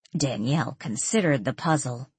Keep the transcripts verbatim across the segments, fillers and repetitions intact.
Danielle considered the puzzle.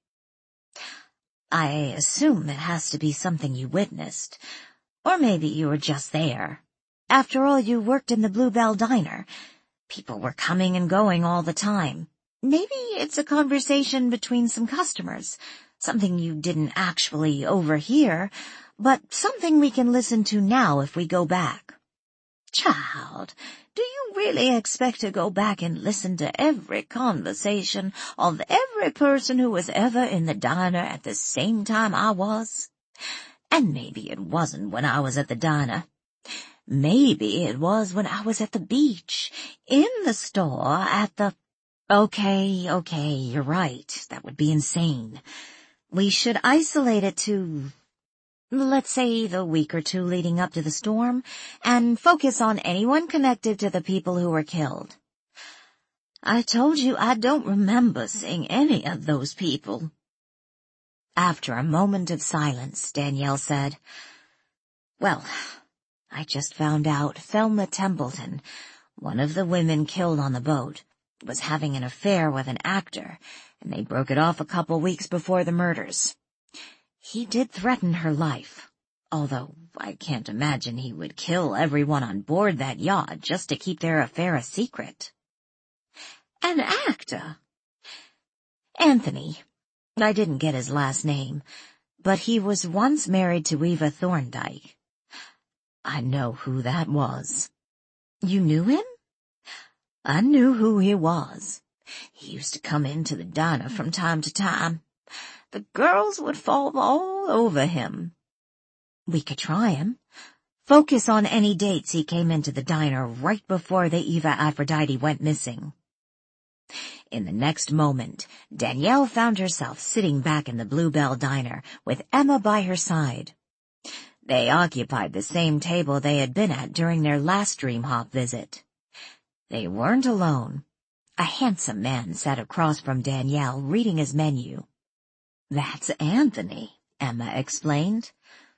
I assume it has to be something you witnessed. Or maybe you were just there. After all, you worked in the Bluebell Diner. People were coming and going all the time. Maybe it's a conversation between some customers. Something you didn't actually overhear, but something we can listen to now if we go back. Child, do you really expect to go back and listen to every conversation of every person who was ever in the diner at the same time I was? And maybe it wasn't when I was at the diner. Maybe it was when I was at the beach, in the store, at the... Okay, okay, you're right. That would be insane. We should isolate it to... let's say the week or two leading up to the storm, and focus on anyone connected to the people who were killed. I told you I don't remember seeing any of those people. After a moment of silence, Danielle said, Well, I just found out Thelma Templeton, one of the women killed on the boat, was having an affair with an actor, and they broke it off a couple weeks before the murders. He did threaten her life, although I can't imagine he would kill everyone on board that yacht just to keep their affair a secret. An actor? Anthony. I didn't get his last name, but he was once married to Eva Thorndyke. I know who that was. You knew him? I knew who he was. He used to come into the diner from time to time. The girls would fall all over him. We could try him. Focus on any dates he came into the diner right before the Eva Aphrodite went missing. In the next moment, Danielle found herself sitting back in the Bluebell Diner with Emma by her side. They occupied the same table they had been at during their last Dream Hop visit. They weren't alone. A handsome man sat across from Danielle reading his menu. That's Anthony, Emma explained.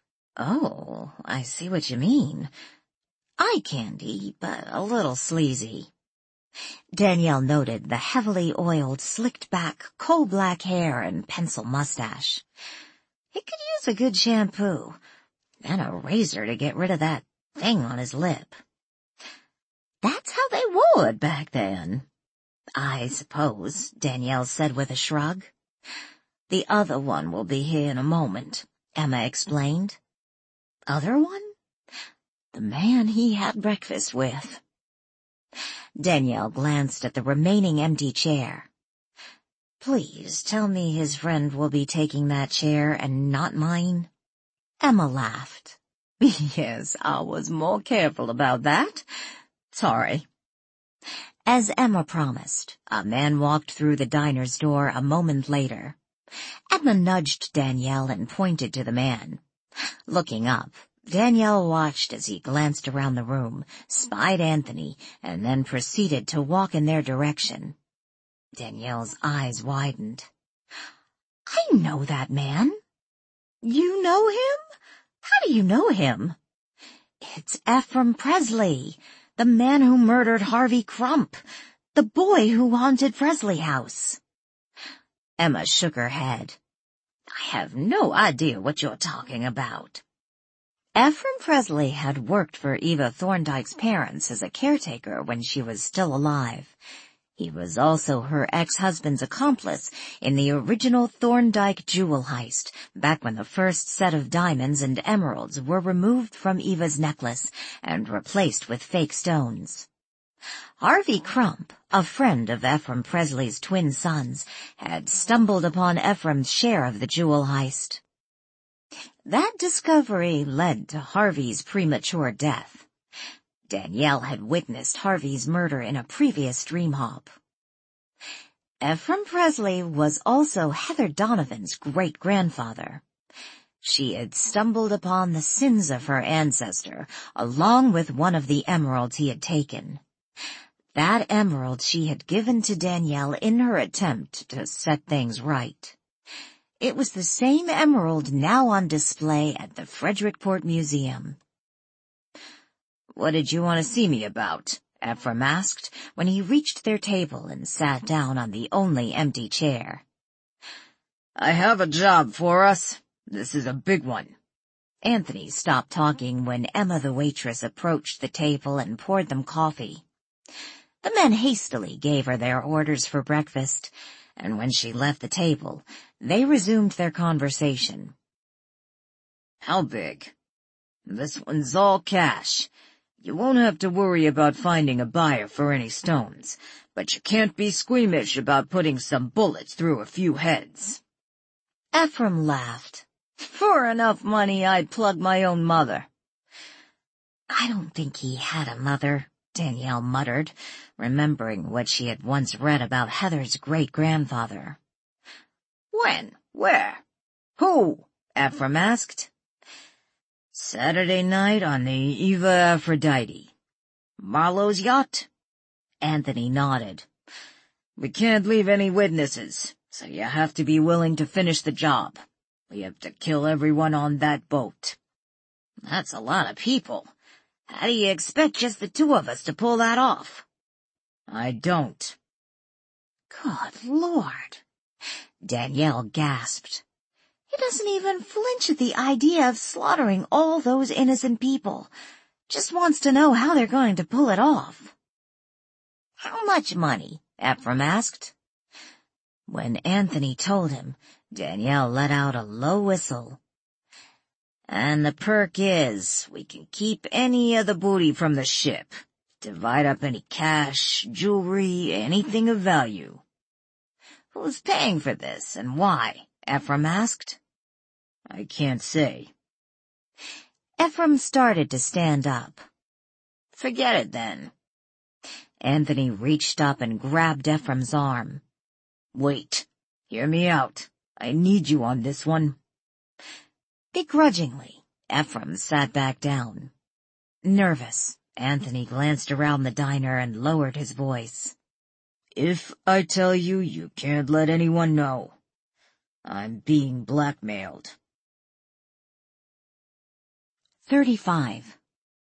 Oh, I see what you mean. Eye candy, but a little sleazy. Danielle noted the heavily oiled, slicked-back, coal-black hair and pencil mustache. He could use a good shampoo, and a razor to get rid of that thing on his lip. That's how they wore it back then. I suppose, Danielle said with a shrug. The other one will be here in a moment, Emma explained. Other one? The man he had breakfast with. Danielle glanced at the remaining empty chair. Please tell me his friend will be taking that chair and not mine. Emma laughed. Yes, I was more careful about that. Sorry. As Emma promised, a man walked through the diner's door a moment later. Emma nudged Danielle and pointed to the man. Looking up, Danielle watched as he glanced around the room, spied Anthony, and then proceeded to walk in their direction. Danielle's eyes widened. I know that man. You know him? How do you know him? It's Ephraim Presley, the man who murdered Harvey Crump, the boy who haunted Presley House. Emma shook her head. I have no idea what you're talking about. Ephraim Presley had worked for Eva Thorndyke's parents as a caretaker when she was still alive. He was also her ex-husband's accomplice in the original Thorndyke jewel heist, back when the first set of diamonds and emeralds were removed from Eva's necklace and replaced with fake stones. Harvey Crump, a friend of Ephraim Presley's twin sons, had stumbled upon Ephraim's share of the jewel heist. That discovery led to Harvey's premature death. Danielle had witnessed Harvey's murder in a previous Dream Hop. Ephraim Presley was also Heather Donovan's great-grandfather. She had stumbled upon the sins of her ancestor, along with one of the emeralds he had taken. That emerald she had given to Danielle in her attempt to set things right. It was the same emerald now on display at the Frederickport Museum. What did you want to see me about? Ephraim asked when he reached their table and sat down on the only empty chair. I have a job for us. This is a big one. Anthony stopped talking when Emma the waitress approached the table and poured them coffee. The men hastily gave her their orders for breakfast, and when she left the table, they resumed their conversation. How big? This one's all cash. You won't have to worry about finding a buyer for any stones, but you can't be squeamish about putting some bullets through a few heads. Ephraim laughed. For enough money, I'd plug my own mother. I don't think he had a mother, Danielle muttered, remembering what she had once read about Heather's great-grandfather. When? Where? Who? Ephraim asked. Saturday night on the Eva Aphrodite. Marlowe's yacht? Anthony nodded. We can't leave any witnesses, so you have to be willing to finish the job. We have to kill everyone on that boat. That's a lot of people. How do you expect just the two of us to pull that off? I don't. Good Lord. Danielle gasped. He doesn't even flinch at the idea of slaughtering all those innocent people. Just wants to know how they're going to pull it off. How much money? Ephraim asked. When Anthony told him, Danielle let out a low whistle. And the perk is, we can keep any of the booty from the ship. Divide up any cash, jewelry, anything of value. Who's paying for this, and why? Ephraim asked. I can't say. Ephraim started to stand up. Forget it then. Anthony reached up and grabbed Ephraim's arm. Wait. Hear me out. I need you on this one. Begrudgingly, Ephraim sat back down. Nervous, Anthony glanced around the diner and lowered his voice. If I tell you, you can't let anyone know. I'm being blackmailed. Thirty-five.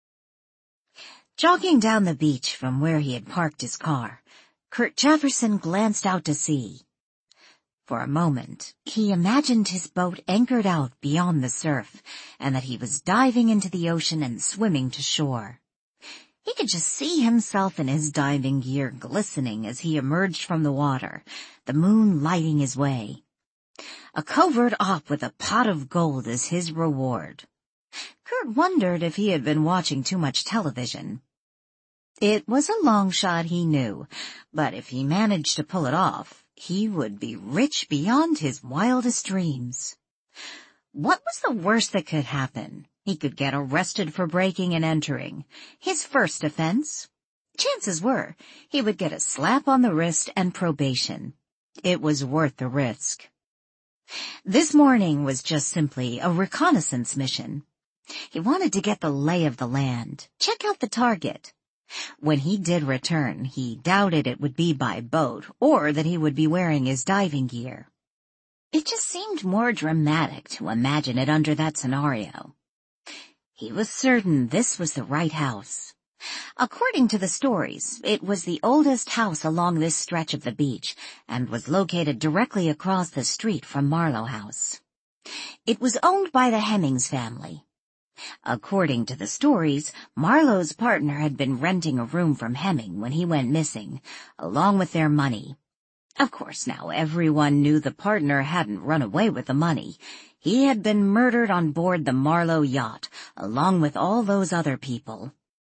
Jogging down the beach from where he had parked his car, Kurt Jefferson glanced out to sea. For a moment, he imagined his boat anchored out beyond the surf, and that he was diving into the ocean and swimming to shore. He could just see himself in his diving gear glistening as he emerged from the water, the moon lighting his way. A covert op with a pot of gold as his reward. Kurt wondered if he had been watching too much television. It was a long shot, he knew, but if he managed to pull it off, he would be rich beyond his wildest dreams. What was the worst that could happen? He could get arrested for breaking and entering, his first offense. Chances were he would get a slap on the wrist and probation. It was worth the risk. This morning was just simply a reconnaissance mission. He wanted to get the lay of the land, check out the target. When he did return, he doubted it would be by boat or that he would be wearing his diving gear. It just seemed more dramatic to imagine it under that scenario. He was certain this was the right house. According to the stories, it was the oldest house along this stretch of the beach and was located directly across the street from Marlowe House. It was owned by the Hemmings family. According to the stories, Marlowe's partner had been renting a room from Hemming when he went missing, along with their money. Of course, now everyone knew the partner hadn't run away with the money. He had been murdered on board the Marlowe yacht, along with all those other people.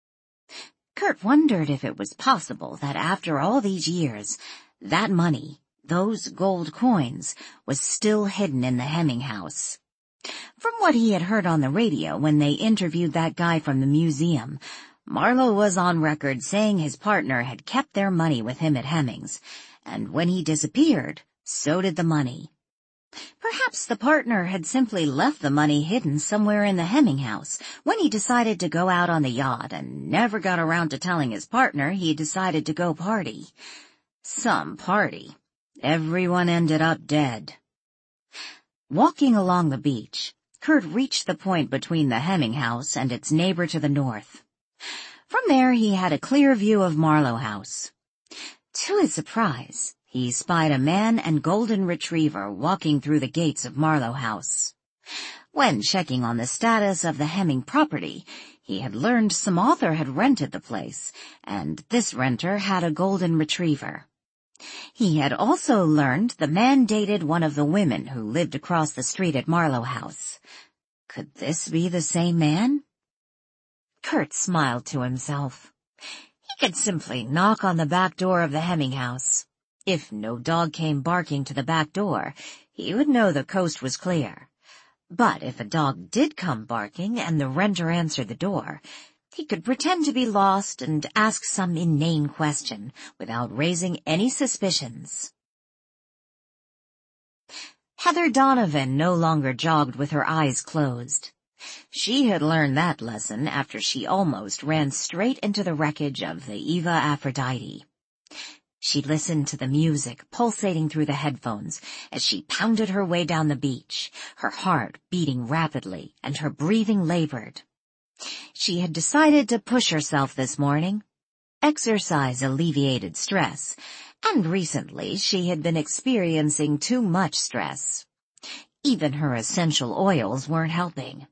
Kurt wondered if it was possible that after all these years, that money, those gold coins, was still hidden in the Hemming house. From what he had heard on the radio when they interviewed that guy from the museum, Marlowe was on record saying his partner had kept their money with him at Hemmings, and when he disappeared, so did the money. Perhaps the partner had simply left the money hidden somewhere in the Hemming house when he decided to go out on the yacht and never got around to telling his partner he decided to go party. Some party. Everyone ended up dead. Walking along the beach, Kurt reached the point between the Hemming house and its neighbor to the north. From there he had a clear view of Marlowe House. To his surprise, he spied a man and golden retriever walking through the gates of Marlowe House. When checking on the status of the Hemming property, he had learned some author had rented the place, and this renter had a golden retriever. He had also learned the man dated one of the women who lived across the street at Marlowe House. Could this be the same man? Kurt smiled to himself. He could simply knock on the back door of the Hemming house. If no dog came barking to the back door, he would know the coast was clear. But if a dog did come barking and the renter answered the door, he could pretend to be lost and ask some inane question without raising any suspicions. Heather Donovan no longer jogged with her eyes closed. She had learned that lesson after she almost ran straight into the wreckage of the Eva Aphrodite. She listened to the music pulsating through the headphones as she pounded her way down the beach, her heart beating rapidly and her breathing labored. She had decided to push herself this morning. Exercise alleviated stress, and recently she had been experiencing too much stress. Even her essential oils weren't helping.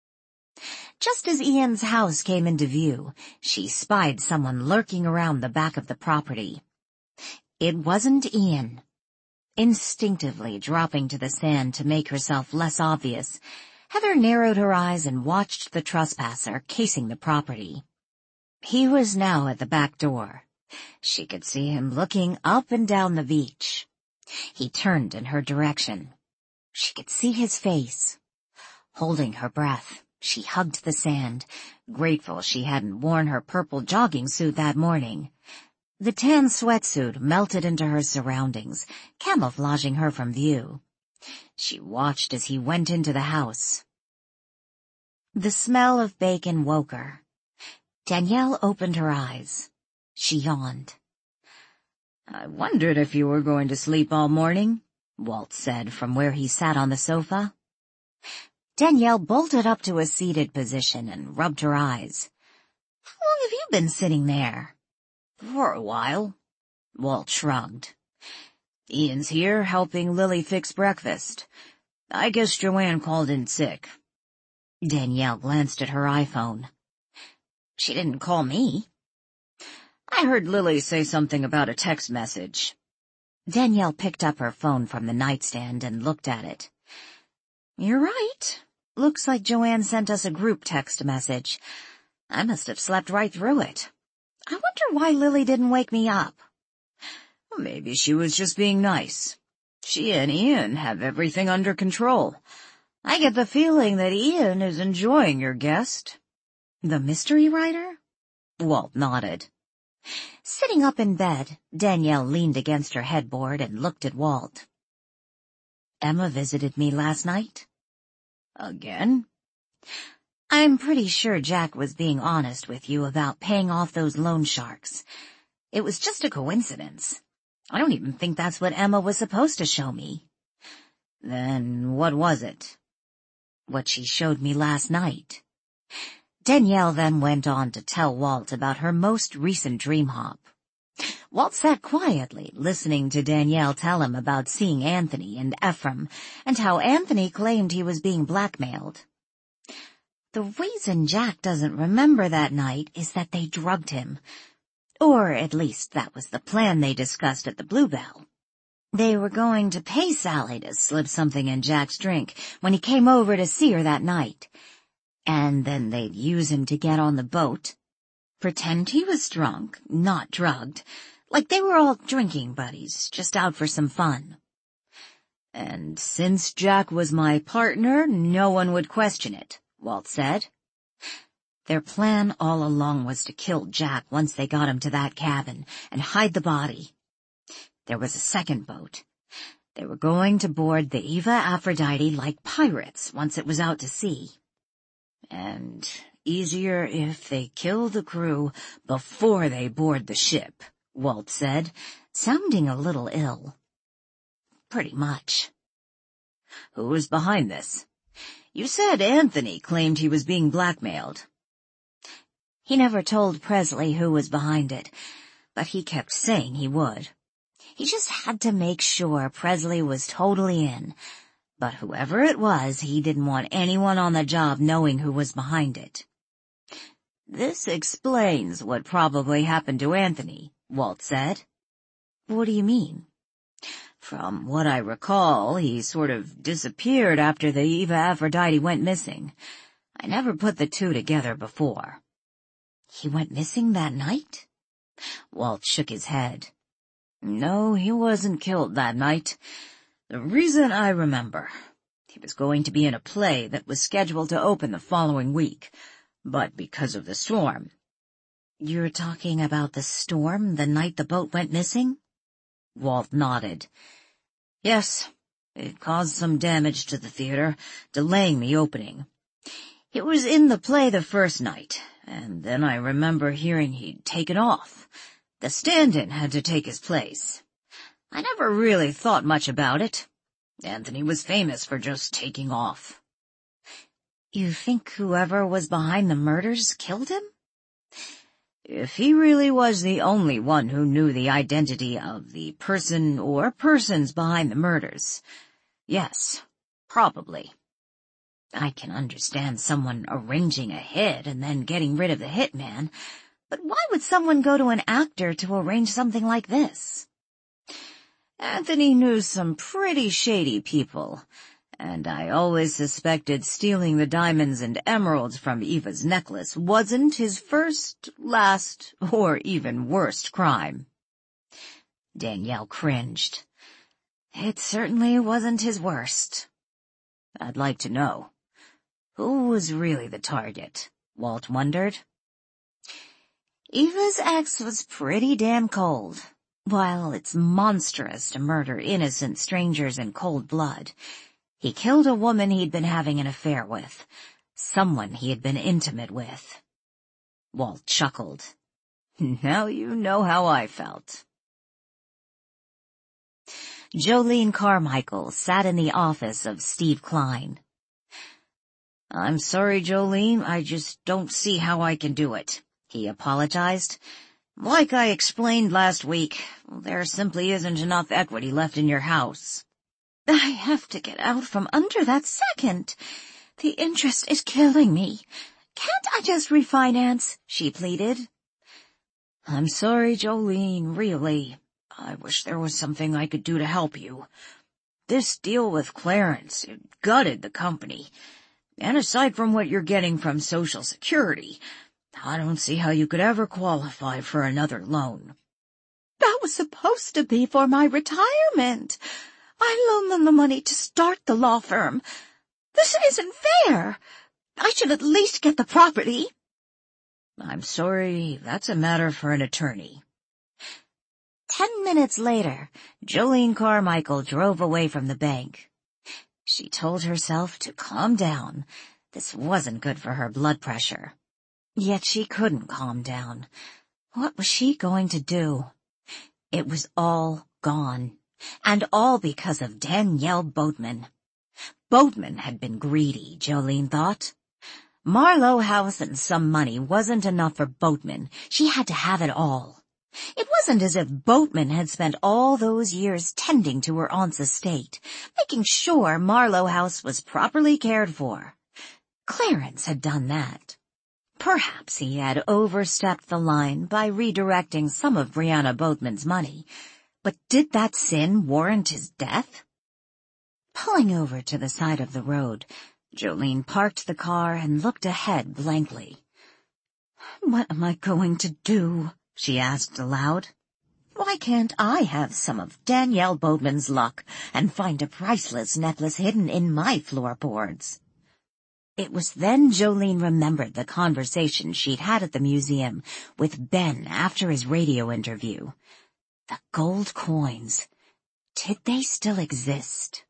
Just as Ian's house came into view, she spied someone lurking around the back of the property. It wasn't Ian. Instinctively dropping to the sand to make herself less obvious, Heather narrowed her eyes and watched the trespasser casing the property. He was now at the back door. She could see him looking up and down the beach. He turned in her direction. She could see his face. Holding her breath, she hugged the sand, grateful she hadn't worn her purple jogging suit that morning. The tan sweatsuit melted into her surroundings, camouflaging her from view. She watched as he went into the house. The smell of bacon woke her. Danielle opened her eyes. She yawned. "I wondered if you were going to sleep all morning," Walt said from where he sat on the sofa. Danielle bolted up to a seated position and rubbed her eyes. "How long have you been sitting there?" "For a while," Walt shrugged. "Ian's here helping Lily fix breakfast. I guess Joanne called in sick." Danielle glanced at her iPhone. "She didn't call me." "I heard Lily say something about a text message." Danielle picked up her phone from the nightstand and looked at it. "You're right. Looks like Joanne sent us a group text message. I must have slept right through it. I wonder why Lily didn't wake me up." "Maybe she was just being nice. She and Ian have everything under control. I get the feeling that Ian is enjoying your guest." "The mystery writer?" Walt nodded. Sitting up in bed, Danielle leaned against her headboard and looked at Walt. "Emma visited me last night." "Again?" "I'm pretty sure Jack was being honest with you about paying off those loan sharks. It was just a coincidence. I don't even think that's what Emma was supposed to show me." "Then what was it?" "What she showed me last night." Danielle then went on to tell Walt about her most recent dream hop. Walt sat quietly, listening to Danielle tell him about seeing Anthony and Ephraim, and how Anthony claimed he was being blackmailed. "The reason Jack doesn't remember that night is that they drugged him. Or at least that was the plan they discussed at the Bluebell. They were going to pay Sally to slip something in Jack's drink when he came over to see her that night. And then they'd use him to get on the boat. Pretend he was drunk, not drugged, like they were all drinking buddies, just out for some fun. And since Jack was my partner, no one would question it," Walt said. Their plan all along was to kill Jack once they got him to that cabin and hide the body. There was a second boat. They were going to board the Eva Aphrodite like pirates once it was out to sea. "And easier if they kill the crew before they board the ship," Walt said, sounding a little ill. "Pretty much." "Who was behind this? You said Anthony claimed he was being blackmailed." He never told Presley who was behind it, but he kept saying he would. He just had to make sure Presley was totally in. But whoever it was, he didn't want anyone on the job knowing who was behind it. "This explains what probably happened to Anthony," Walt said. "What do you mean?" "From what I recall, he sort of disappeared after the Eva Aphrodite went missing. I never put the two together before." "He went missing that night?" Walt shook his head. "No, he wasn't killed that night. The reason I remember. He was going to be in a play that was scheduled to open the following week, but because of the storm." "You're talking about the storm the night the boat went missing?" Walt nodded. "Yes, it caused some damage to the theater, delaying the opening. It was in the play the first night, and then I remember hearing he'd taken off. The stand-in had to take his place. I never really thought much about it. Anthony was famous for just taking off." "You think whoever was behind the murders killed him?" "If he really was the only one who knew the identity of the person or persons behind the murders, yes, probably. I can understand someone arranging a hit and then getting rid of the hitman, but why would someone go to an actor to arrange something like this?" "Anthony knew some pretty shady people, and I always suspected stealing the diamonds and emeralds from Eva's necklace wasn't his first, last, or even worst crime." Danielle cringed. "It certainly wasn't his worst." "I'd like to know. Who was really the target?" Walt wondered. "Eva's ex was pretty damn cold. While it's monstrous to murder innocent strangers in cold blood, he killed a woman he'd been having an affair with, someone he had been intimate with." Walt chuckled. "Now you know how I felt." Jolene Carmichael sat in the office of Steve Klein. "I'm sorry, Jolene, I just don't see how I can do it," he apologized. "Like I explained last week, there simply isn't enough equity left in your house." "I have to get out from under that second. The interest is killing me. Can't I just refinance?" she pleaded. "I'm sorry, Jolene, really. I wish there was something I could do to help you. This deal with Clarence, it gutted the company. And aside from what you're getting from Social Security, I don't see how you could ever qualify for another loan." "That was supposed to be for my retirement. I loaned them the money to start the law firm. This isn't fair. I should at least get the property." "I'm sorry, that's a matter for an attorney." Ten minutes later, Jolene Carmichael drove away from the bank. She told herself to calm down. This wasn't good for her blood pressure. Yet she couldn't calm down. What was she going to do? It was all gone, and all because of Danielle Boatman. Boatman had been greedy, Jolene thought. Marlowe House and some money wasn't enough for Boatman. She had to have it all. It wasn't as if Boatman had spent all those years tending to her aunt's estate, making sure Marlowe House was properly cared for. Clarence had done that. Perhaps he had overstepped the line by redirecting some of Brianna Boatman's money, but did that sin warrant his death? Pulling over to the side of the road, Jolene parked the car and looked ahead blankly. "What am I going to do?" she asked aloud. "Why can't I have some of Danielle Boatman's luck and find a priceless necklace hidden in my floorboards?" It was then Jolene remembered the conversation she'd had at the museum with Ben after his radio interview. The gold coins. Did they still exist?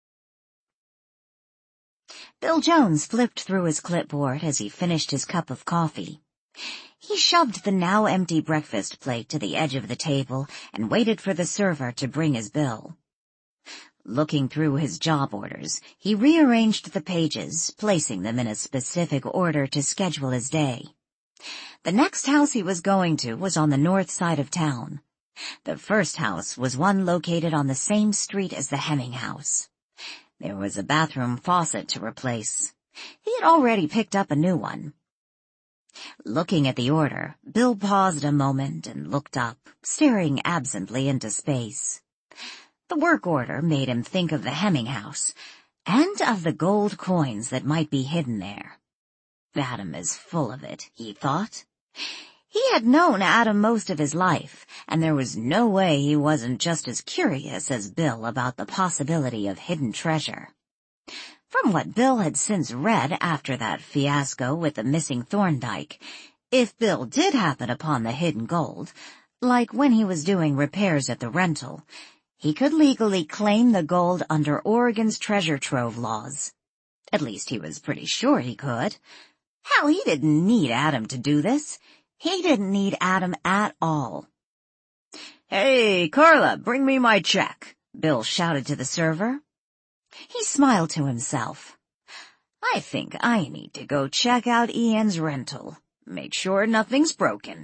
Bill Jones flipped through his clipboard as he finished his cup of coffee. He shoved the now empty breakfast plate to the edge of the table and waited for the server to bring his bill. Looking through his job orders, he rearranged the pages, placing them in a specific order to schedule his day. The next house he was going to was on the north side of town. The first house was one located on the same street as the Hemming house. There was a bathroom faucet to replace. He had already picked up a new one. Looking at the order, Bill paused a moment and looked up, staring absently into space. The work order made him think of the Hemming house, and of the gold coins that might be hidden there. Adam is full of it, he thought. He had known Adam most of his life, and there was no way he wasn't just as curious as Bill about the possibility of hidden treasure. From what Bill had since read after that fiasco with the missing Thorndyke, if Bill did happen upon the hidden gold, like when he was doing repairs at the rental, he could legally claim the gold under Oregon's treasure trove laws. At least he was pretty sure he could. Hell, he didn't need Adam to do this. He didn't need Adam at all. "Hey, Carla, bring me my check," Bill shouted to the server. He smiled to himself. "I think I need to go check out Ian's rental. Make sure nothing's broken."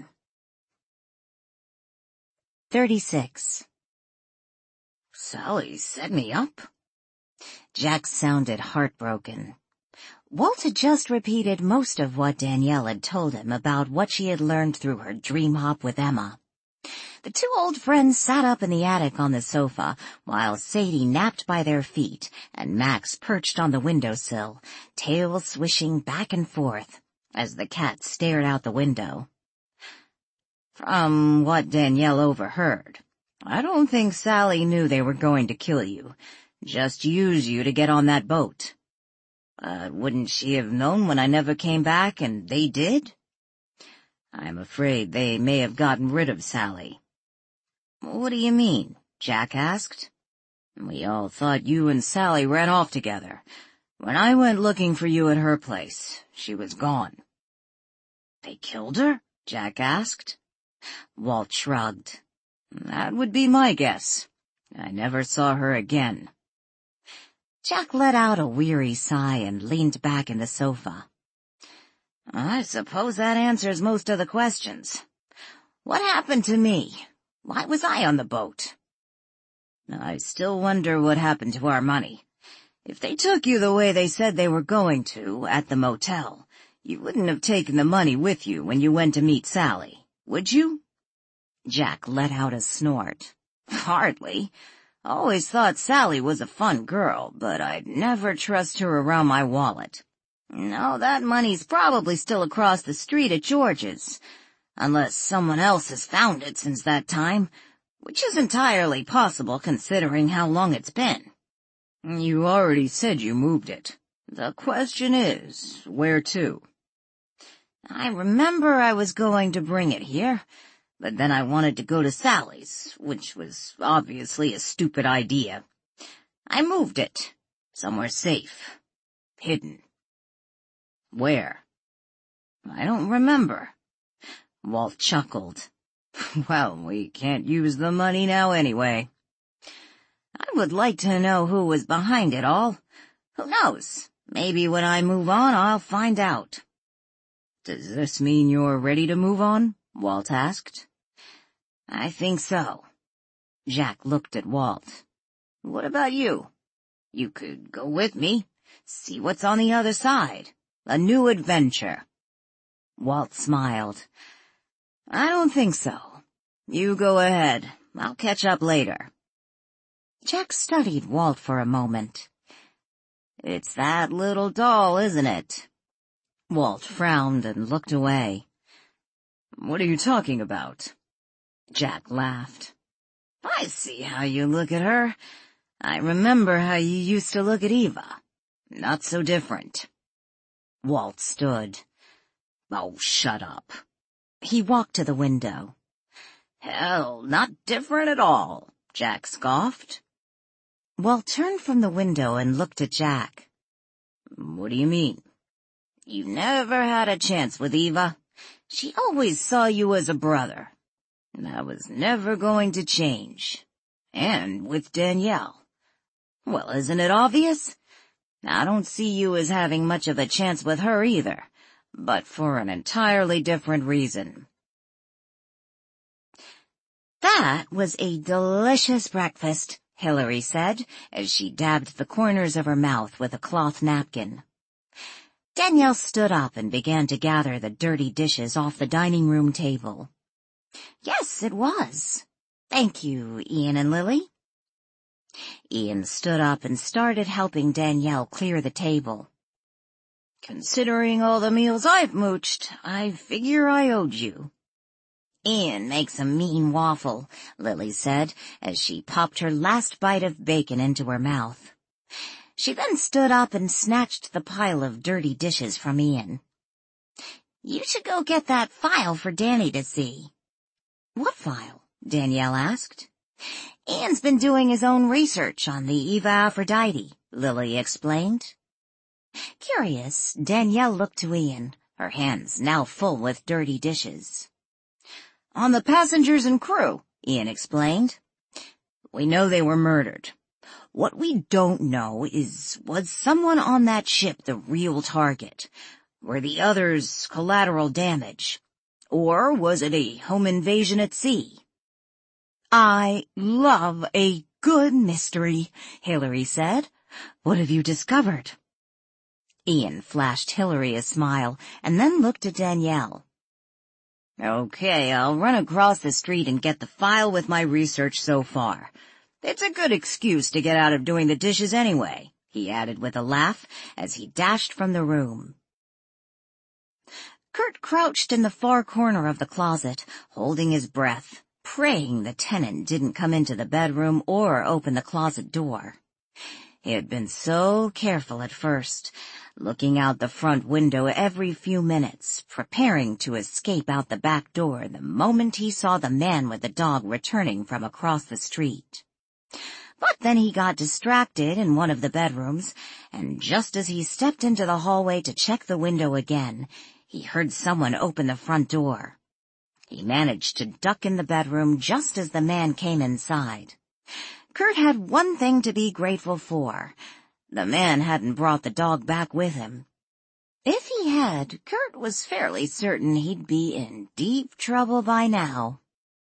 thirty-six. "Sally set me up?" Jack sounded heartbroken. Walt had just repeated most of what Danielle had told him about what she had learned through her dream hop with Emma. The two old friends sat up in the attic on the sofa, while Sadie napped by their feet and Max perched on the windowsill, tail swishing back and forth, as the cat stared out the window. "From what Danielle overheard, I don't think Sally knew they were going to kill you, just use you to get on that boat. Uh, wouldn't she have known when I never came back, and they did? I'm afraid they may have gotten rid of Sally." "What do you mean?" Jack asked. "We all thought you and Sally ran off together. When I went looking for you at her place, she was gone." "They killed her?" Jack asked. Walt shrugged. "That would be my guess. I never saw her again." Jack let out a weary sigh and leaned back in the sofa. "I suppose that answers most of the questions. What happened to me? Why was I on the boat? I still wonder what happened to our money. If they took you the way they said they were going to at the motel, you wouldn't have taken the money with you when you went to meet Sally, would you?" Jack let out a snort. "Hardly. Always thought Sally was a fun girl, but I'd never trust her around my wallet. No, that money's probably still across the street at George's, unless someone else has found it since that time, which is entirely possible considering how long it's been." "You already said you moved it. The question is, where to?" "I remember I was going to bring it here, but then I wanted to go to Sally's, which was obviously a stupid idea. I moved it. Somewhere safe. Hidden." "Where?" "I don't remember." Walt chuckled. "Well, we can't use the money now anyway." "I would like to know who was behind it all. Who knows? Maybe when I move on, I'll find out." "Does this mean you're ready to move on?" Walt asked. "I think so." Jack looked at Walt. "What about you? You could go with me, see what's on the other side. A new adventure." Walt smiled. "I don't think so. You go ahead. I'll catch up later." Jack studied Walt for a moment. "It's that little doll, isn't it?" Walt frowned and looked away. "What are you talking about?" Jack laughed. "I see how you look at her. I remember how you used to look at Eva. Not so different." Walt stood. "Oh, shut up." He walked to the window. "Hell, not different at all," Jack scoffed. Walt turned from the window and looked at Jack. "What do you mean?" "You never had a chance with Eva. She always saw you as a brother. That was never going to change. And with Danielle. Well, isn't it obvious? I don't see you as having much of a chance with her either, but for an entirely different reason. "That was a delicious breakfast," Hillary said, as she dabbed the corners of her mouth with a cloth napkin. Danielle stood up and began to gather the dirty dishes off the dining room table. "Yes, it was. Thank you, Ian and Lily." Ian stood up and started helping Danielle clear the table. "Considering all the meals I've mooched, I figure I owed you." "Ian makes a mean waffle," Lily said, as she popped her last bite of bacon into her mouth. She then stood up and snatched the pile of dirty dishes from Ian. "You should go get that file for Danny to see." "What file?" Danielle asked. "Ian's been doing his own research on the Eva Aphrodite," Lily explained. Curious, Danielle looked to Ian, her hands now full with dirty dishes. "On the passengers and crew," Ian explained. "We know they were murdered. What we don't know is, was someone on that ship the real target? Were the others collateral damage? Or was it a home invasion at sea?" "I love a good mystery," Hillary said. "What have you discovered?" Ian flashed Hillary a smile and then looked at Danielle. "Okay, I'll run across the street and get the file with my research so far. It's a good excuse to get out of doing the dishes anyway," he added with a laugh as he dashed from the room. Kurt crouched in the far corner of the closet, holding his breath, praying the tenant didn't come into the bedroom or open the closet door. He had been so careful at first, looking out the front window every few minutes, preparing to escape out the back door the moment he saw the man with the dog returning from across the street. But then he got distracted in one of the bedrooms, and just as he stepped into the hallway to check the window again, he heard someone open the front door. He managed to duck in the bedroom just as the man came inside. Kurt had one thing to be grateful for. The man hadn't brought the dog back with him. If he had, Kurt was fairly certain he'd be in deep trouble by now.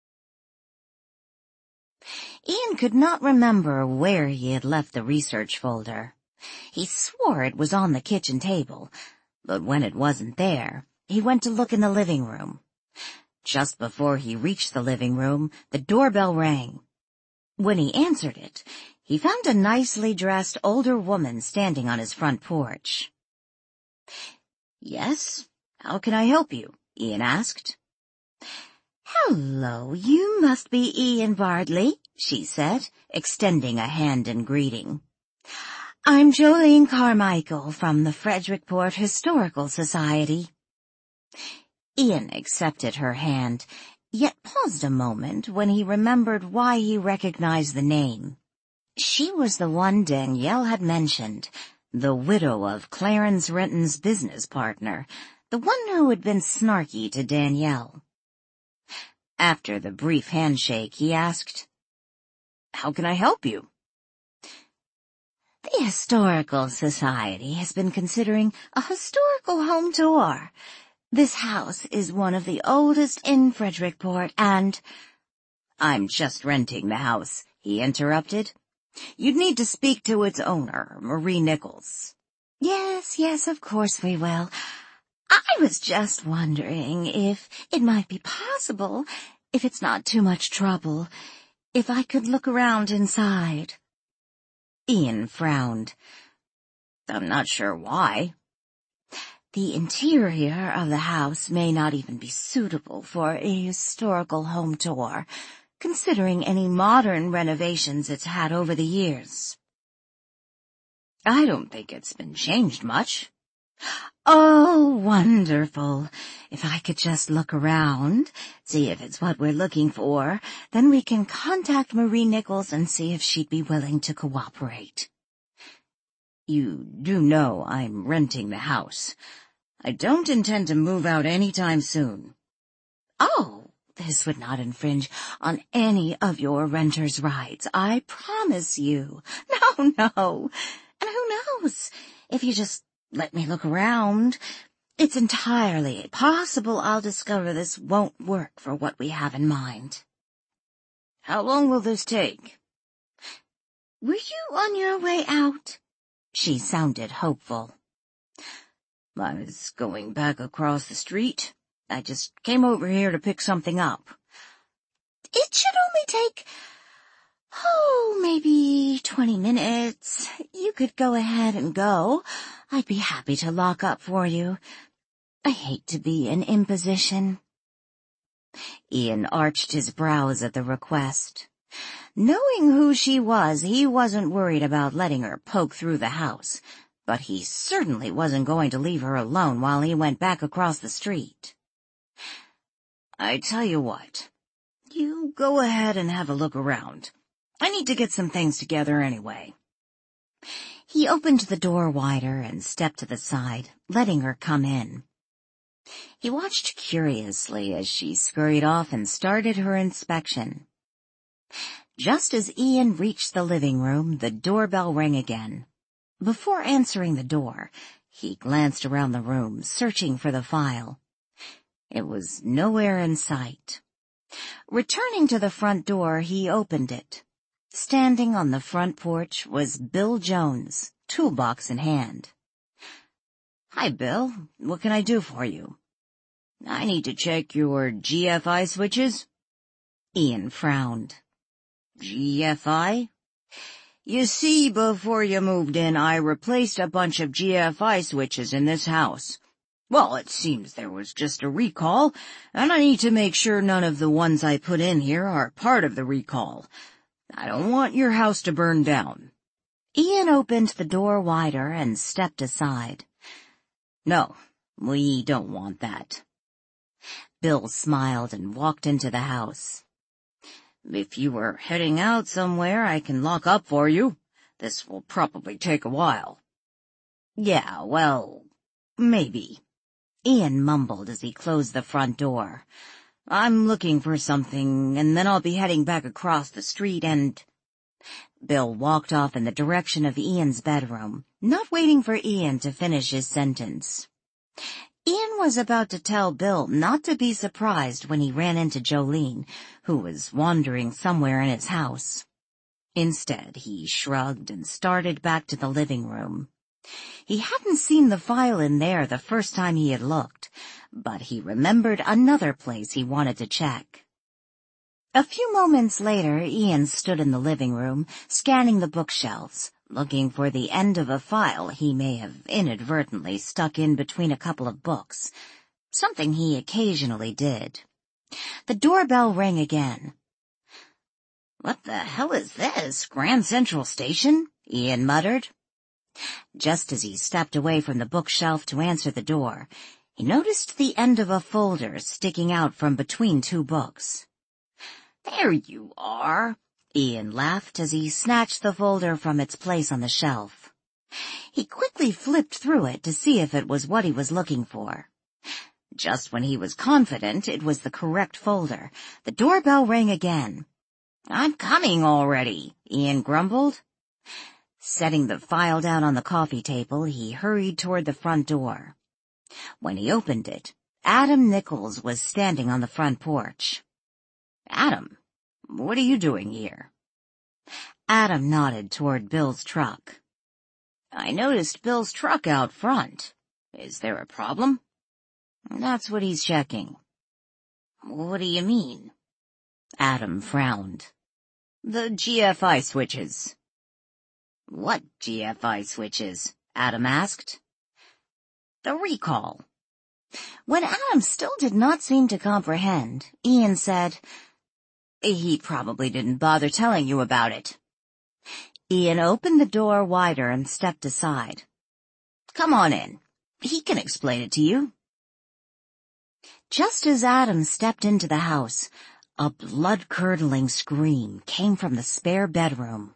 Ian could not remember where he had left the research folder. He swore it was on the kitchen table, but when it wasn't there, he went to look in the living room. Just before he reached the living room, the doorbell rang. When he answered it, he found a nicely dressed older woman standing on his front porch. "Yes, how can I help you?" Ian asked. "Hello, you must be Ian Bardley," she said, extending a hand in greeting. "I'm Jolene Carmichael from the Frederickport Historical Society." Ian accepted her hand, yet paused a moment when he remembered why he recognized the name. She was the one Danielle had mentioned, the widow of Clarence Renton's business partner, the one who had been snarky to Danielle. After the brief handshake, he asked, "How can I help you?" "The Historical Society has been considering a historical home tour. This house is one of the oldest in Frederickport, and—" "I'm just renting the house," he interrupted. "You'd need to speak to its owner, Marie Nichols." "Yes, yes, of course we will. I was just wondering if it might be possible, if it's not too much trouble, if I could look around inside." Ian frowned. "I'm not sure why." "The interior of the house may not even be suitable for a historical home tour, considering any modern renovations it's had over the years." "I don't think it's been changed much." "Oh, wonderful. If I could just look around, see if it's what we're looking for, then we can contact Marie Nichols and see if she'd be willing to cooperate." "You do know I'm renting the house. I don't intend to move out any time soon." "Oh, this would not infringe on any of your renter's rights, I promise you. No, no. And who knows? If you just let me look around, It's entirely possible I'll discover this won't work for what we have in mind. How long will this take? Were you on your way out? She sounded hopeful. I was going back across the street. I just came over here to pick something up. It should only take, oh, maybe twenty minutes. You could go ahead and go. I'd be happy to lock up for you. I hate to be an imposition. Ian arched his brows at the request. Knowing who she was, he wasn't worried about letting her poke through the house, but he certainly wasn't going to leave her alone while he went back across the street. I tell you what, you go ahead and have a look around. I need to get some things together anyway. He opened the door wider and stepped to the side, letting her come in. He watched curiously as she scurried off and started her inspection. Just as Ian reached the living room, the doorbell rang again. Before answering the door, he glanced around the room, searching for the file. It was nowhere in sight. Returning to the front door, he opened it. Standing on the front porch was Bill Jones, toolbox in hand. Hi, Bill. What can I do for you? I need to check your G F I switches. Ian frowned. G F I? You see, before you moved in, I replaced a bunch of G F I switches in this house. Well, it seems there was just a recall, and I need to make sure none of the ones I put in here are part of the recall. I don't want your house to burn down. Ian opened the door wider and stepped aside. No, we don't want that. Bill smiled and walked into the house. If you were heading out somewhere, I can lock up for you. This will probably take a while. Yeah, well, maybe. Ian mumbled as he closed the front door. I'm looking for something, and then I'll be heading back across the street and... Bill walked off in the direction of Ian's bedroom, not waiting for Ian to finish his sentence. Ian was about to tell Bill not to be surprised when he ran into Jolene, who was wandering somewhere in his house. Instead, he shrugged and started back to the living room. He hadn't seen the file in there the first time he had looked, but he remembered another place he wanted to check. A few moments later, Ian stood in the living room, scanning the bookshelves, looking for the end of a file he may have inadvertently stuck in between a couple of books, something he occasionally did. The doorbell rang again. "What the hell is this, Grand Central Station?" Ian muttered. Just as he stepped away from the bookshelf to answer the door, he noticed the end of a folder sticking out from between two books. "There you are," Ian laughed as he snatched the folder from its place on the shelf. He quickly flipped through it to see if it was what he was looking for. Just when he was confident it was the correct folder, the doorbell rang again. "I'm coming already," Ian grumbled. Setting the file down on the coffee table, he hurried toward the front door. When he opened it, Adam Nichols was standing on the front porch. "Adam, what are you doing here?" Adam nodded toward Bill's truck. "I noticed Bill's truck out front. Is there a problem?" "That's what he's checking." "What do you mean?" Adam frowned. "The G F I switches." "What G F I switches?" Adam asked. "The recall." When Adam still did not seem to comprehend, Ian said, "He probably didn't bother telling you about it." Ian opened the door wider and stepped aside. "Come on in. He can explain it to you." Just as Adam stepped into the house, a blood-curdling scream came from the spare bedroom.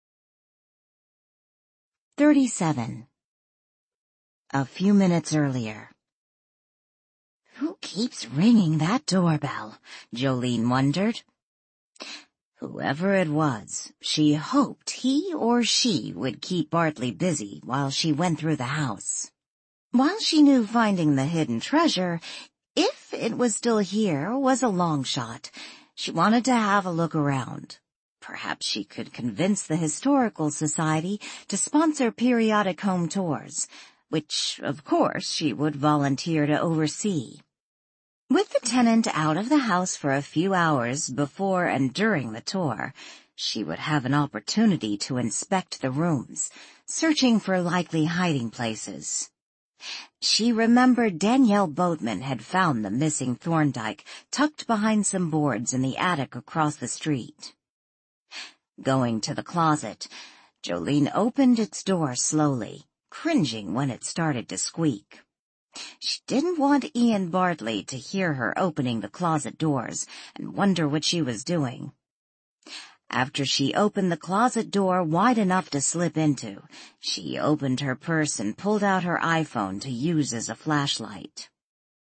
thirty-seven. A few minutes earlier. "Who keeps ringing that doorbell?" Jolene wondered. Whoever it was, she hoped he or she would keep Bartley busy while she went through the house. While she knew finding the hidden treasure, if it was still here, was a long shot, she wanted to have a look around. Perhaps she could convince the Historical Society to sponsor periodic home tours, which, of course, she would volunteer to oversee. With the tenant out of the house for a few hours before and during the tour, she would have an opportunity to inspect the rooms, searching for likely hiding places. She remembered Danielle Boatman had found the missing Thorndyke tucked behind some boards in the attic across the street. Going to the closet, Jolene opened its door slowly, cringing when it started to squeak. She didn't want Ian Bartley to hear her opening the closet doors and wonder what she was doing. After she opened the closet door wide enough to slip into, she opened her purse and pulled out her iPhone to use as a flashlight.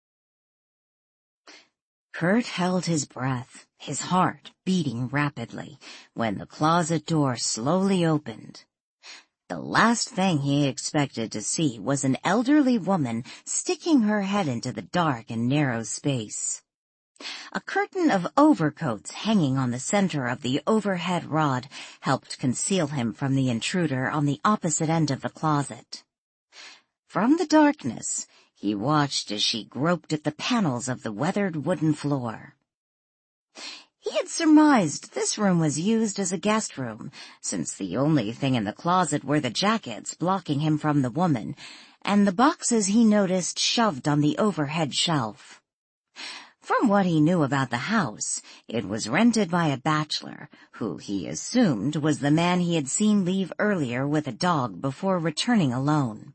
Kurt held his breath, his heart beating rapidly, when the closet door slowly opened. The last thing he expected to see was an elderly woman sticking her head into the dark and narrow space. A curtain of overcoats hanging on the center of the overhead rod helped conceal him from the intruder on the opposite end of the closet. From the darkness, he watched as she groped at the panels of the weathered wooden floor. He had surmised this room was used as a guest room, since the only thing in the closet were the jackets blocking him from the woman, and the boxes he noticed shoved on the overhead shelf. From what he knew about the house, it was rented by a bachelor, who he assumed was the man he had seen leave earlier with a dog before returning alone.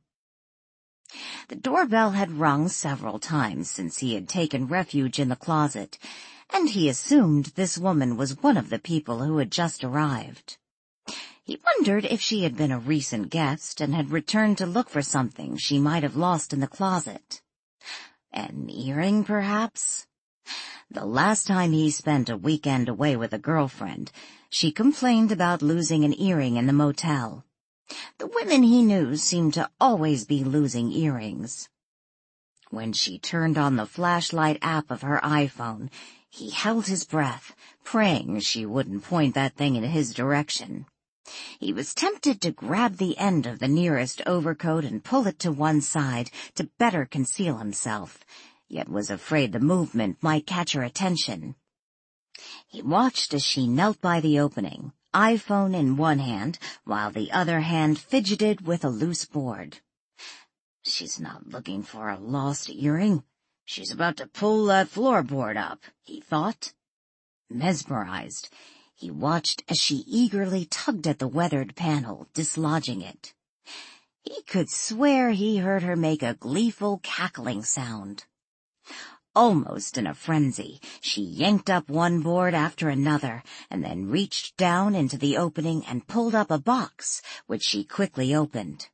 The doorbell had rung several times since he had taken refuge in the closet, and he assumed this woman was one of the people who had just arrived. He wondered if she had been a recent guest and had returned to look for something she might have lost in the closet. An earring, perhaps? The last time he spent a weekend away with a girlfriend, she complained about losing an earring in the motel. The women he knew seemed to always be losing earrings. When she turned on the flashlight app of her iPhone, he held his breath, praying she wouldn't point that thing in his direction. He was tempted to grab the end of the nearest overcoat and pull it to one side to better conceal himself, yet was afraid the movement might catch her attention. He watched as she knelt by the opening, iPhone in one hand, while the other hand fidgeted with a loose board. She's not looking for a lost earring. She's about to pull that floorboard up, he thought. Mesmerized, he watched as she eagerly tugged at the weathered panel, dislodging it. He could swear he heard her make a gleeful cackling sound. Almost in a frenzy, she yanked up one board after another, and then reached down into the opening and pulled up a box, which she quickly opened.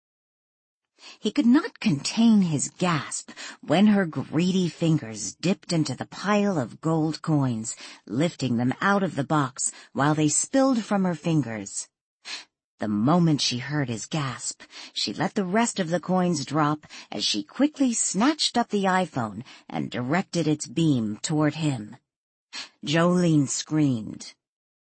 He could not contain his gasp when her greedy fingers dipped into the pile of gold coins, lifting them out of the box while they spilled from her fingers. The moment she heard his gasp, she let the rest of the coins drop as she quickly snatched up the iPhone and directed its beam toward him. Jolene screamed.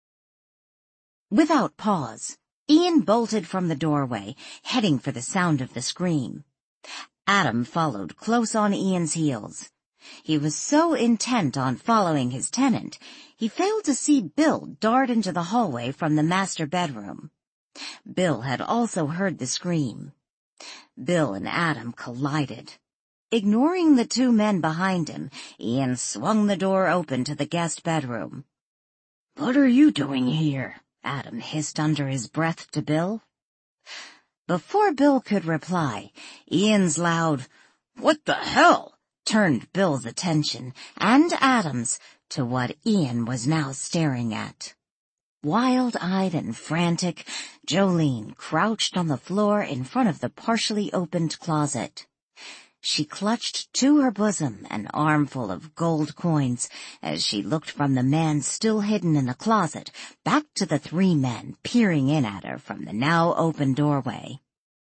Without pause, Ian bolted from the doorway, heading for the sound of the scream. Adam followed close on Ian's heels. He was so intent on following his tenant, he failed to see Bill dart into the hallway from the master bedroom. Bill had also heard the scream. Bill and Adam collided. Ignoring the two men behind him, Ian swung the door open to the guest bedroom. "What are you doing here?" Adam hissed under his breath to Bill. Before Bill could reply, Ian's loud, "What the hell?" turned Bill's attention, and Adam's, to what Ian was now staring at. Wild-eyed and frantic, Jolene crouched on the floor in front of the partially opened closet. She clutched to her bosom an armful of gold coins as she looked from the man still hidden in the closet back to the three men peering in at her from the now open doorway.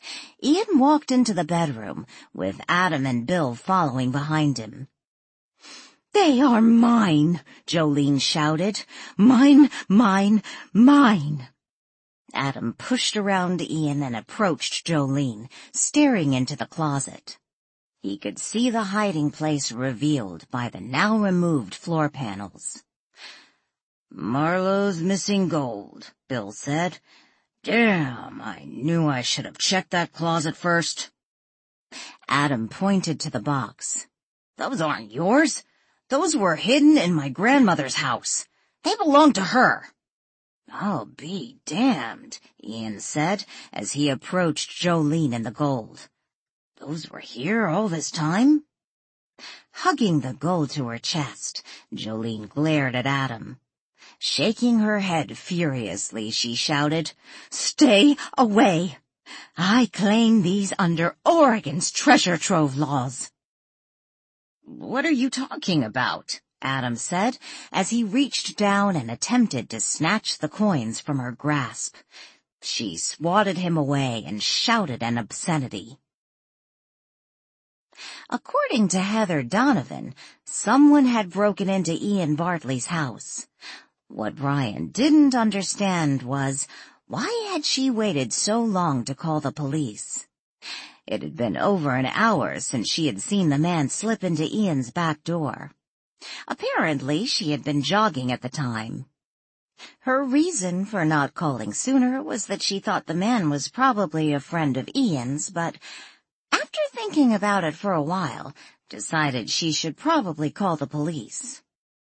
Ian walked into the bedroom, with Adam and Bill following behind him. "They are mine," Jolene shouted. "Mine, mine, mine." Adam pushed around Ian and approached Jolene, staring into the closet. He could see the hiding place revealed by the now removed floor panels. "Marlowe's missing gold," Bill said. "Damn, I knew I should have checked that closet first." Adam pointed to the box. "Those aren't yours. Those were hidden in my grandmother's house. They belong to her." "I'll be damned," Ian said as he approached Jolene and the gold. "Those were here all this time?" Hugging the gold to her chest, Jolene glared at Adam. Shaking her head furiously, she shouted, "Stay away! I claim these under Oregon's treasure trove laws." "What are you talking about?" Adam said as he reached down and attempted to snatch the coins from her grasp. She swatted him away and shouted an obscenity. According to Heather Donovan, someone had broken into Ian Bartley's house. What Brian didn't understand was, why had she waited so long to call the police? It had been over an hour since she had seen the man slip into Ian's back door. Apparently, she had been jogging at the time. Her reason for not calling sooner was that she thought the man was probably a friend of Ian's, but after thinking about it for a while, decided she should probably call the police.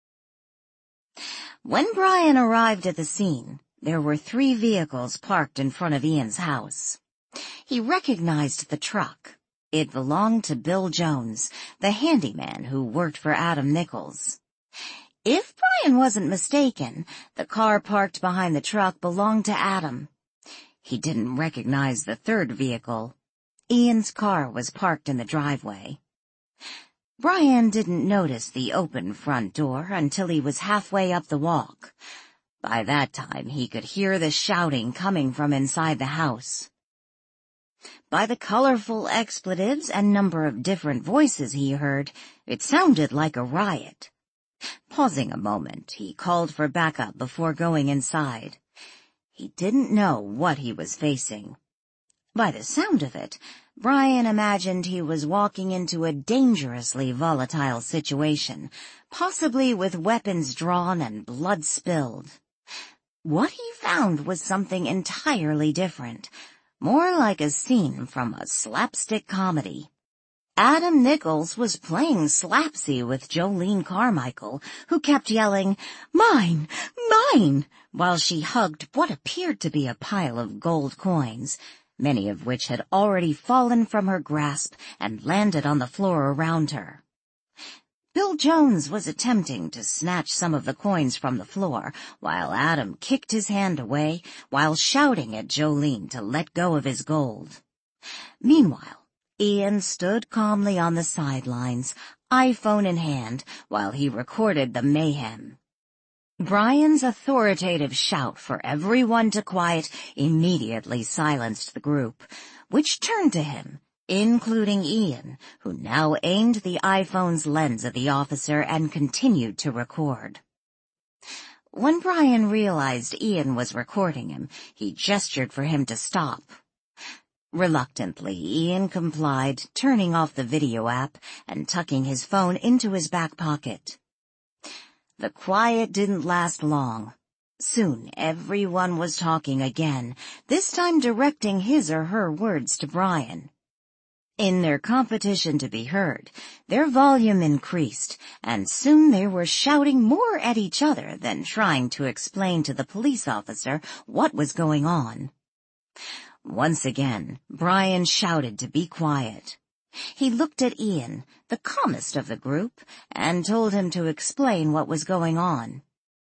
When Brian arrived at the scene, there were three vehicles parked in front of Ian's house. He recognized the truck. It belonged to Bill Jones, the handyman who worked for Adam Nichols. If Brian wasn't mistaken, the car parked behind the truck belonged to Adam. He didn't recognize the third vehicle. Ian's car was parked in the driveway. Brian didn't notice the open front door until he was halfway up the walk. By that time, he could hear the shouting coming from inside the house. By the colorful expletives and number of different voices he heard, it sounded like a riot. Pausing a moment, he called for backup before going inside. He didn't know what he was facing. By the sound of it, Brian imagined he was walking into a dangerously volatile situation, possibly with weapons drawn and blood spilled. What he found was something entirely different, more like a scene from a slapstick comedy. Adam Nichols was playing slapsy with Jolene Carmichael, who kept yelling, "Mine! Mine!" while she hugged what appeared to be a pile of gold coins, many of which had already fallen from her grasp and landed on the floor around her. Bill Jones was attempting to snatch some of the coins from the floor, while Adam kicked his hand away while shouting at Jolene to let go of his gold. Meanwhile, Ian stood calmly on the sidelines, iPhone in hand, while he recorded the mayhem. Brian's authoritative shout for everyone to quiet immediately silenced the group, which turned to him, including Ian, who now aimed the iPhone's lens at the officer and continued to record. When Brian realized Ian was recording him, he gestured for him to stop. Reluctantly, Ian complied, turning off the video app and tucking his phone into his back pocket. The quiet didn't last long. Soon everyone was talking again, this time directing his or her words to Brian. In their competition to be heard, their volume increased, and soon they were shouting more at each other than trying to explain to the police officer what was going on. Once again, Brian shouted to be quiet. He looked at Ian, the calmest of the group, and told him to explain what was going on.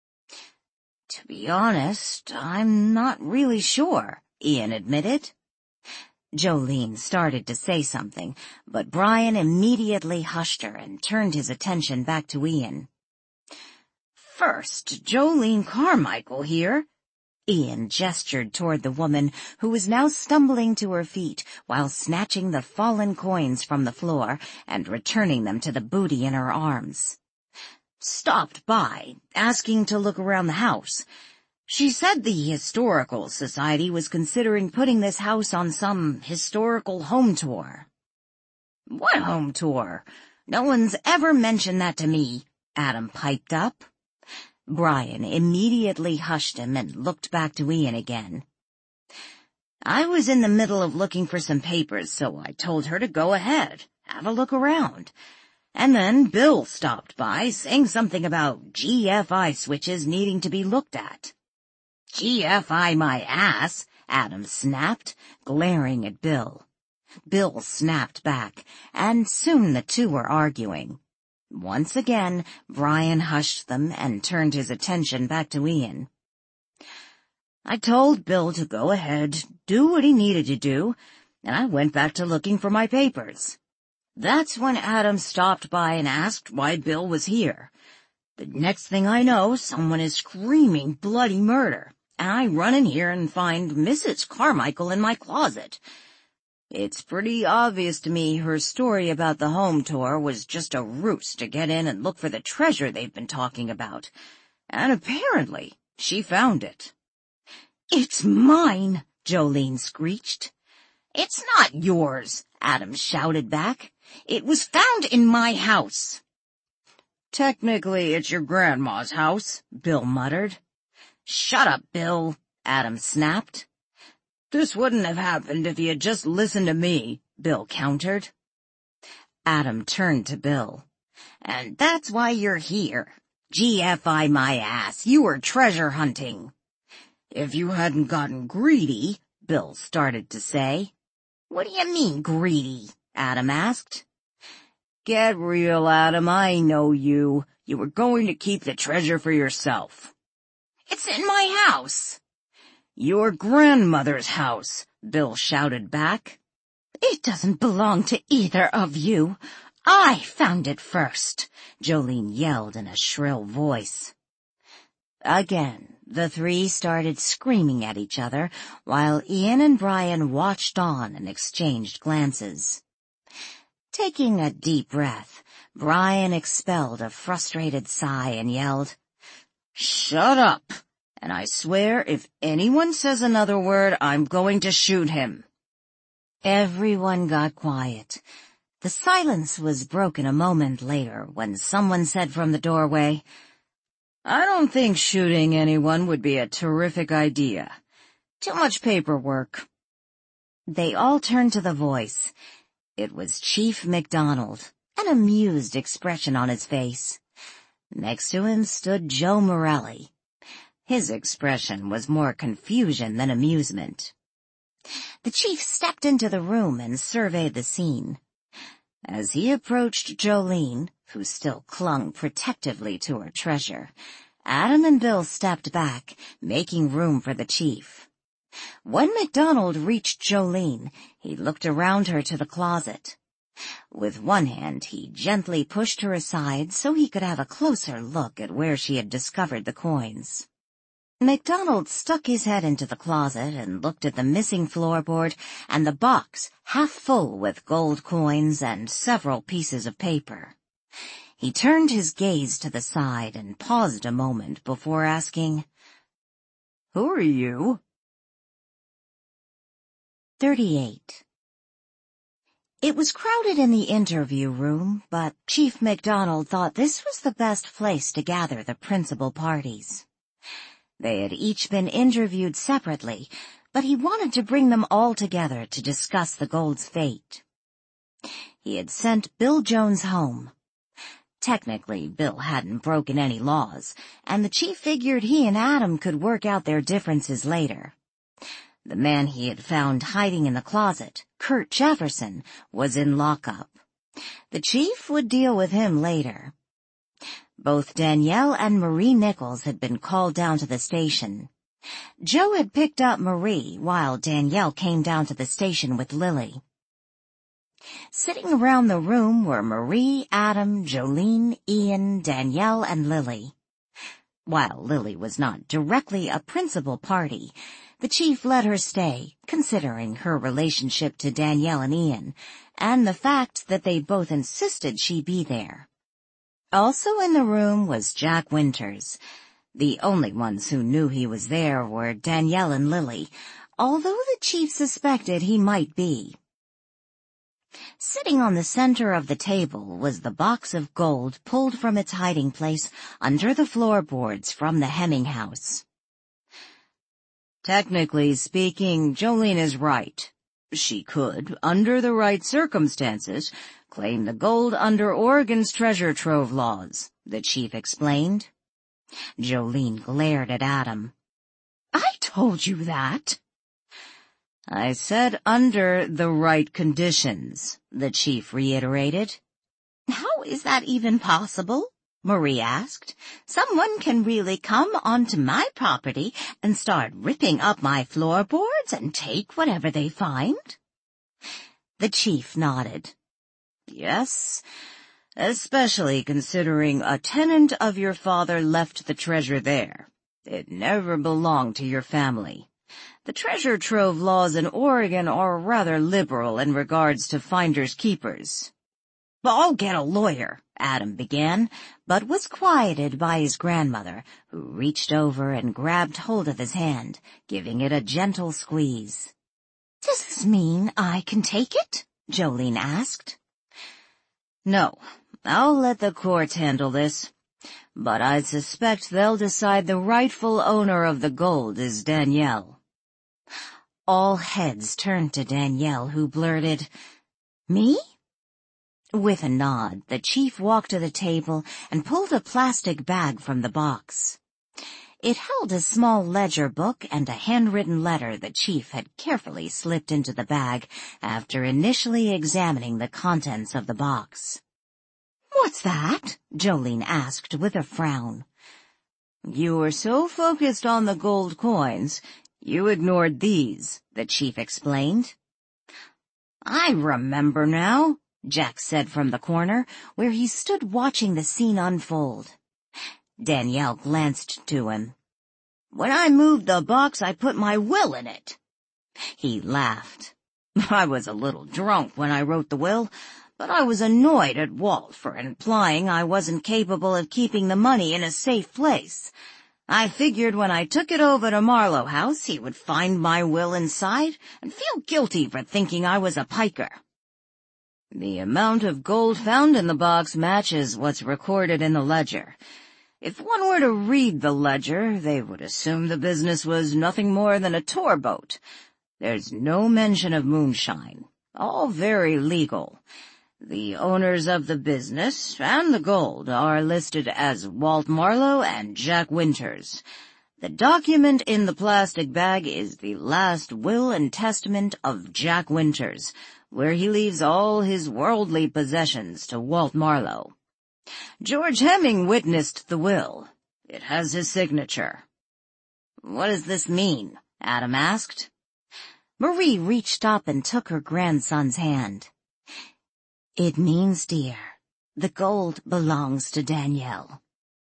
"To be honest, I'm not really sure," Ian admitted. Jolene started to say something, but Brian immediately hushed her and turned his attention back to Ian. "First, Jolene Carmichael here. Ian gestured toward the woman, who was now stumbling to her feet while snatching the fallen coins from the floor and returning them to the booty in her arms. "Stopped by, asking to look around the house. She said the Historical Society was considering putting this house on some historical home tour." "What home tour? No one's ever mentioned that to me," Adam piped up. Brian immediately hushed him and looked back to Ian again. "I was in the middle of looking for some papers, so I told her to go ahead, have a look around. And then Bill stopped by, saying something about G F I switches needing to be looked at." "G F I my ass," Adam snapped, glaring at Bill. Bill snapped back, and soon the two were arguing. Once again, Brian hushed them and turned his attention back to Ian. "I told Bill to go ahead, do what he needed to do, and I went back to looking for my papers. That's when Adam stopped by and asked why Bill was here. The next thing I know, someone is screaming bloody murder, and I run in here and find Missus Carmichael in my closet. It's pretty obvious to me her story about the home tour was just a ruse to get in and look for the treasure they've been talking about. And apparently, she found it." "It's mine!" Jolene screeched. "It's not yours," Adam shouted back. "It was found in my house." "Technically, it's your grandma's house," Bill muttered. "Shut up, Bill," Adam snapped. "This wouldn't have happened if you had just listened to me," Bill countered. Adam turned to Bill. "And that's why you're here. G F I my ass, you were treasure hunting." "If you hadn't gotten greedy," Bill started to say. "What do you mean, greedy?" Adam asked. "Get real, Adam, I know you. You were going to keep the treasure for yourself." "It's in my house." "Your grandmother's house," Bill shouted back. "It doesn't belong to either of you. I found it first," Jolene yelled in a shrill voice. Again, the three started screaming at each other, while Ian and Brian watched on and exchanged glances. Taking a deep breath, Brian expelled a frustrated sigh and yelled, "Shut up! And I swear if anyone says another word, I'm going to shoot him." Everyone got quiet. The silence was broken a moment later when someone said from the doorway, "I don't think shooting anyone would be a terrific idea. Too much paperwork." They all turned to the voice. It was Chief McDonald, an amused expression on his face. Next to him stood Joe Morelli. His expression was more confusion than amusement. The chief stepped into the room and surveyed the scene. As he approached Jolene, who still clung protectively to her treasure, Adam and Bill stepped back, making room for the chief. When McDonald reached Jolene, he looked around her to the closet. With one hand, he gently pushed her aside so he could have a closer look at where she had discovered the coins. McDonald stuck his head into the closet and looked at the missing floorboard and the box half full with gold coins and several pieces of paper. He turned his gaze to the side and paused a moment before asking, "Who are you?" thirty-eight. It was crowded in the interview room, but Chief McDonald thought this was the best place to gather the principal parties. They had each been interviewed separately, but he wanted to bring them all together to discuss the gold's fate. He had sent Bill Jones home. Technically, Bill hadn't broken any laws, and the chief figured he and Adam could work out their differences later. The man he had found hiding in the closet, Kurt Jefferson, was in lockup. The chief would deal with him later. Both Danielle and Marie Nichols had been called down to the station. Joe had picked up Marie while Danielle came down to the station with Lily. Sitting around the room were Marie, Adam, Jolene, Ian, Danielle, and Lily. While Lily was not directly a principal party, the chief let her stay, considering her relationship to Danielle and Ian, and the fact that they both insisted she be there. Also in the room was Jack Winters. The only ones who knew he was there were Danielle and Lily, although the chief suspected he might be. Sitting on the center of the table was the box of gold pulled from its hiding place under the floorboards from the Hemming house. Technically speaking, Jolene is right. She could, under the right circumstances, claim the gold under Oregon's treasure trove laws, the chief explained. Jolene glared at Adam. I told you that. I said under the right conditions, the chief reiterated. How is that even possible? Marie asked. Someone can really come onto my property and start ripping up my floorboards and take whatever they find? The chief nodded. Yes, especially considering a tenant of your father left the treasure there. It never belonged to your family. The treasure trove laws in Oregon are rather liberal in regards to finders keepers. I'll get a lawyer, Adam began, but was quieted by his grandmother, who reached over and grabbed hold of his hand, giving it a gentle squeeze. Does this mean I can take it? Jolene asked. No, I'll let the courts handle this. But I suspect they'll decide the rightful owner of the gold is Danielle. All heads turned to Danielle, who blurted, Me? With a nod, the chief walked to the table and pulled a plastic bag from the box. It held a small ledger book and a handwritten letter the chief had carefully slipped into the bag after initially examining the contents of the box. What's that? Jolene asked with a frown. You were so focused on the gold coins, you ignored these, the chief explained. I remember now, Jack said from the corner, where he stood watching the scene unfold. Danielle glanced to him. When I moved the box, I put my will in it. He laughed. I was a little drunk when I wrote the will, but I was annoyed at Walt for implying I wasn't capable of keeping the money in a safe place. I figured when I took it over to Marlowe House, he would find my will inside and feel guilty for thinking I was a piker. The amount of gold found in the box matches what's recorded in the ledger. If one were to read the ledger, they would assume the business was nothing more than a tour boat. There's no mention of moonshine. All very legal. The owners of the business and the gold are listed as Walt Marlowe and Jack Winters. The document in the plastic bag is the last will and testament of Jack Winters, where he leaves all his worldly possessions to Walt Marlowe. George Hemming witnessed the will. It has his signature. What does this mean? Adam asked. Marie reached up and took her grandson's hand. It means, dear, the gold belongs to Danielle.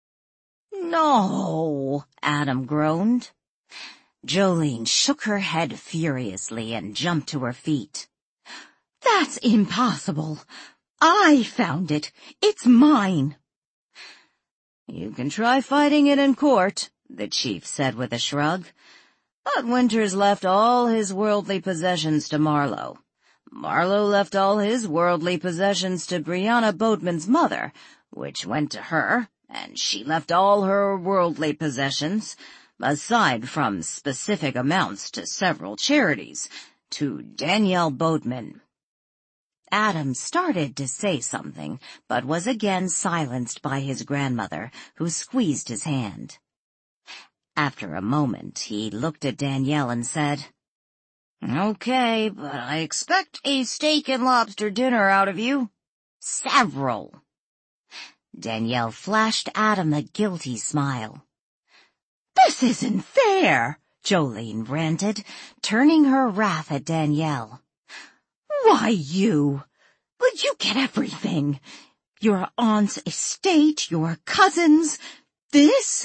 No, Adam groaned. Jolene shook her head furiously and jumped to her feet. That's impossible. I found it. It's mine. You can try fighting it in court, the chief said with a shrug. But Winters left all his worldly possessions to Marlowe. Marlowe left all his worldly possessions to Brianna Boatman's mother, which went to her, and she left all her worldly possessions, aside from specific amounts to several charities, to Danielle Boatman. Adam started to say something, but was again silenced by his grandmother, who squeezed his hand. After a moment, he looked at Danielle and said, Okay, but I expect a steak and lobster dinner out of you. Several. Danielle flashed Adam a guilty smile. This isn't fair, Jolene ranted, turning her wrath at Danielle. Why you? But you get everything. Your aunt's estate, your cousins, this,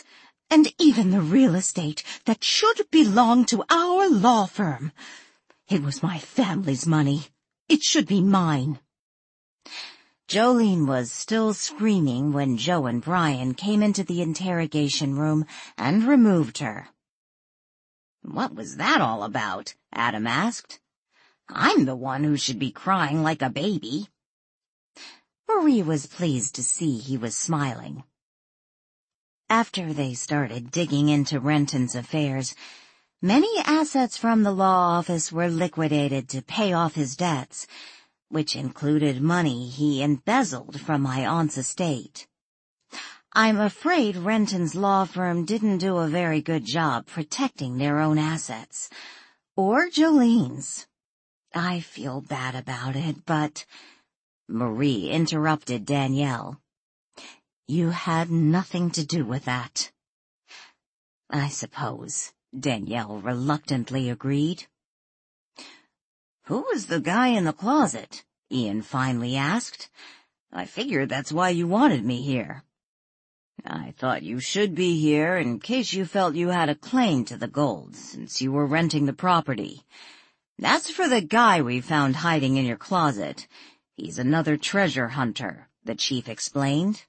And even the real estate that should belong to our law firm. It was my family's money. It should be mine. Jolene was still screaming when Joe and Brian came into the interrogation room and removed her. "What was that all about?" Adam asked. "I'm the one who should be crying like a baby." Marie was pleased to see he was smiling. After they started digging into Renton's affairs, many assets from the law office were liquidated to pay off his debts, which included money he embezzled from my aunt's estate. I'm afraid Renton's law firm didn't do a very good job protecting their own assets, or Jolene's. I feel bad about it, but— Marie interrupted Danielle. You had nothing to do with that. I suppose, Danielle reluctantly agreed. "Who was the guy in the closet?" Ian finally asked. "I figured that's why you wanted me here." "I thought you should be here in case you felt you had a claim to the gold, since you were renting the property. That's for the guy we found hiding in your closet. He's another treasure hunter," the chief explained.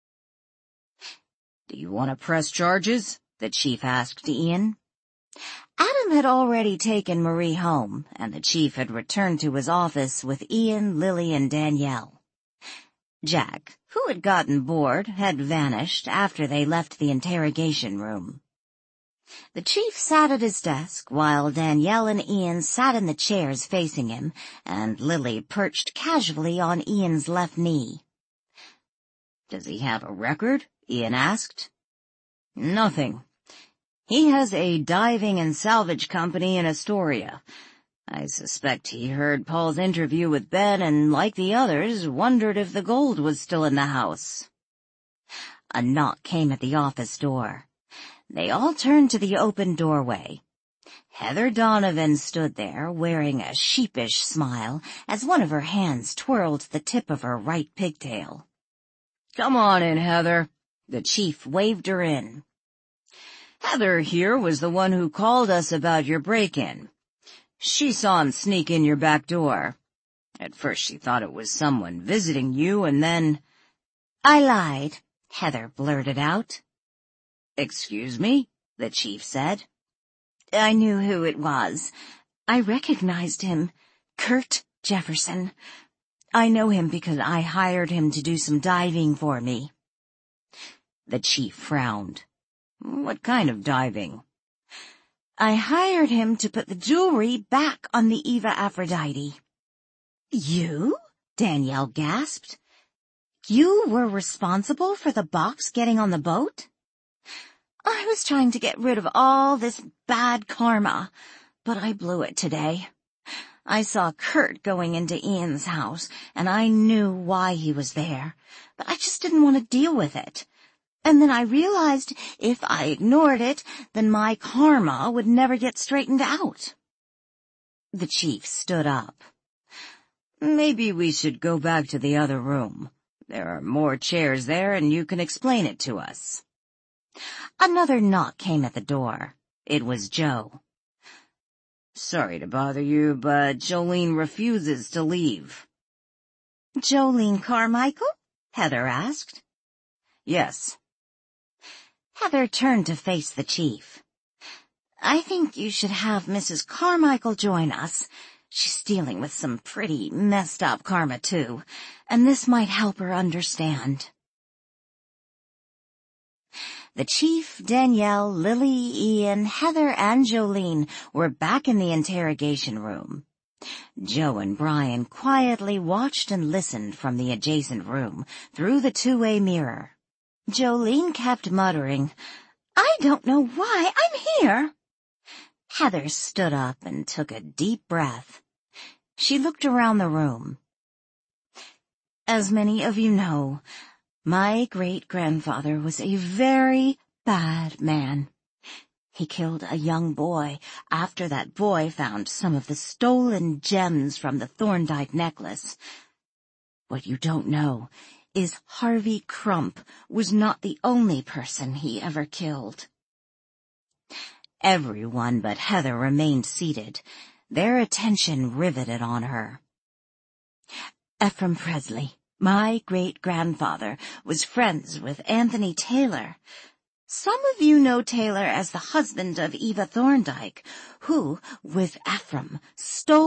"Do you want to press charges?" the chief asked Ian. Adam had already taken Marie home, and the chief had returned to his office with Ian, Lily, and Danielle. Jack, who had gotten bored, had vanished after they left the interrogation room. The chief sat at his desk while Danielle and Ian sat in the chairs facing him, and Lily perched casually on Ian's left knee. "Does he have a record?" Ian asked. "Nothing. He has a diving and salvage company in Astoria. I suspect he heard Paul's interview with Ben and, like the others, wondered if the gold was still in the house." A knock came at the office door. They all turned to the open doorway. Heather Donovan stood there, wearing a sheepish smile as one of her hands twirled the tip of her right pigtail. "Come on in, Heather." The chief waved her in. "Heather here was the one who called us about your break-in. She saw him sneak in your back door. At first she thought it was someone visiting you, and then—" "I lied," Heather blurted out. "Excuse me?" the chief said. "I knew who it was. I recognized him. Kurt Jefferson. I know him because I hired him to do some diving for me." The chief frowned. "What kind of diving?" "I hired him to put the jewelry back on the Eva Aphrodite." "You?" Danielle gasped. "You were responsible for the box getting on the boat?" "I was trying to get rid of all this bad karma, but I blew it today. I saw Kurt going into Ian's house, and I knew why he was there, but I just didn't want to deal with it. And then I realized if I ignored it, then my karma would never get straightened out." The chief stood up. "Maybe we should go back to the other room. There are more chairs there, and you can explain it to us." Another knock came at the door. It was Joe. "Sorry to bother you, but Jolene refuses to leave." "Jolene Carmichael?" Heather asked. "Yes." Heather turned to face the chief. "I think you should have Missus Carmichael join us. She's dealing with some pretty messed up karma, too, and this might help her understand." The chief, Danielle, Lily, Ian, Heather, and Jolene were back in the interrogation room. Joe and Brian quietly watched and listened from the adjacent room through the two-way mirror. Jolene kept muttering, "I don't know why I'm here." Heather stood up and took a deep breath. She looked around the room. "As many of you know, my great-grandfather was a very bad man. He killed a young boy after that boy found some of the stolen gems from the Thorndyke necklace. What you don't know is Harvey Crump was not the only person he ever killed." Everyone but Heather remained seated, their attention riveted on her. Ephraim Presley, my great-grandfather, was friends with Anthony Taylor. Some of you know Taylor as the husband of Eva Thorndike, who, with Ephraim, stole